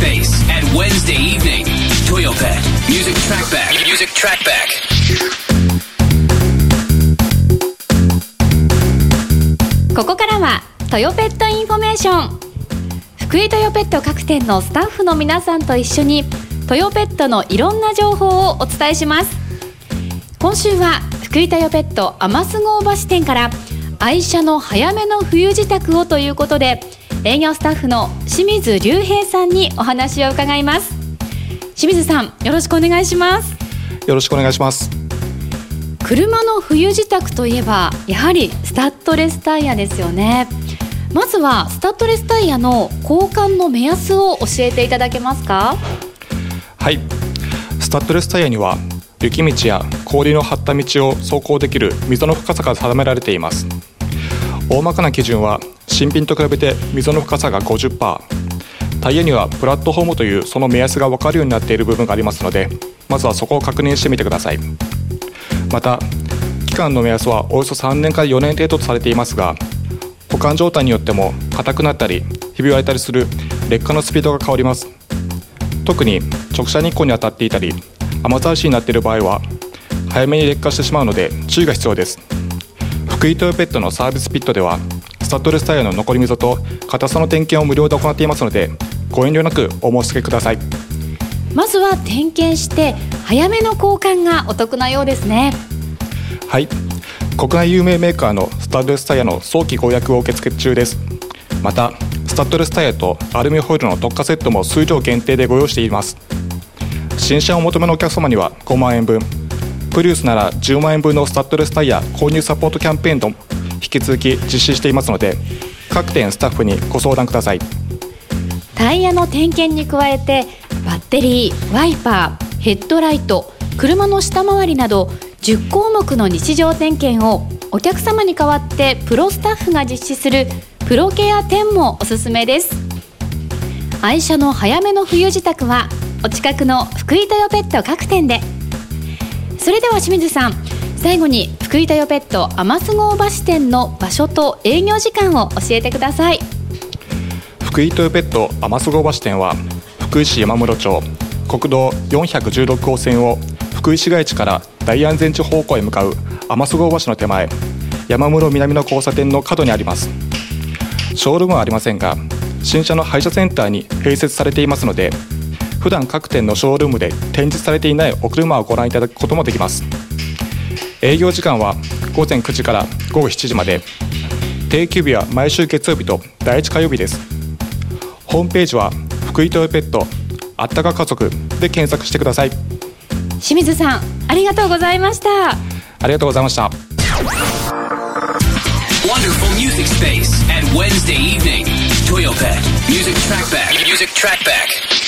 Space at Wednesday evening. Toyopet Music Trackback. Music Trackback. ここからはトヨペットインフォメーション。福井トヨペット各店のスタッフの皆さんと一緒にトヨペットのいろんな情報をお伝えします。今週は福井トヨペット天巣郷橋店から愛車の早めの冬支度をということで、営業スタッフの清水隆平さんにお話を伺います。清水さん、よろしくお願いします。 よろしくお願いします。 車の冬支度といえばやはりスタッドレスタイヤですよね。まずはスタッドレスタイヤの交換の目安を教えていただけますか？ はい、スタッドレスタイヤには雪道や氷の張った道を走行できる溝の深さが定められています。大まかな基準は新品と比べて溝の深さが 50%、 タイヤにはプラットフォームというその目安が分かるようになっている部分がありますので、まずはそこを確認してみてください。また期間の目安はおよそ3年から4年程度とされていますが、保管状態によっても硬くなったりひび割れたりする劣化のスピードが変わります。特に直射日光に当たっていたり雨ざらしになっている場合は早めに劣化してしまうので注意が必要です。福井トヨペットのサービスピットではスタッドレスタイヤの残り溝と硬さの点検を無料で行っていますので、ご遠慮なくお申し付けください。 まずは点検して早めの交換がお得なようですね。 はい、国内有名メーカーのスタッドレスタイヤの早期ご予約を受付中です。またスタッドレスタイヤとアルミホイルの特価セットも数量限定でご用意しています。新車をお求めのお客様には5万円分、プリウスなら10万円分のスタッドレスタイヤ購入サポートキャンペーンと引き続き実施していますので、各店スタッフにご相談ください。 タイヤの点検に加えてバッテリー、ワイパー、ヘッドライト、車の下回りなど10項目の日常点検をお客様に代わってプロスタッフが実施するプロケア10もおすすめです。愛車の早めの冬支度はお近くの福井トヨペット各店で。それでは清水さん、最後に福井トヨペット天巣郷橋店の場所と営業時間を教えてください。 福井トヨペット天巣郷橋店は福井市山室町国道416号線を福井市街地から大安全地方向へ向かう天巣郷橋の手前、山室南の交差点の角にあります。ショールームはありませんが新車の廃車センターに併設されていますので、普段各店のショールームで展示されていないお車をご覧いただくこともできます。営業時間は午前9時から午後7時まで、定休日は毎週月曜日と第1火曜日です。ホームページは福井トヨペットあったか家族で検索してください。 清水さん、ありがとうございました。 ありがとうございました。 Wonderful Music Space at Wednesday evening. Toyopet Music Trackback. Music Trackback.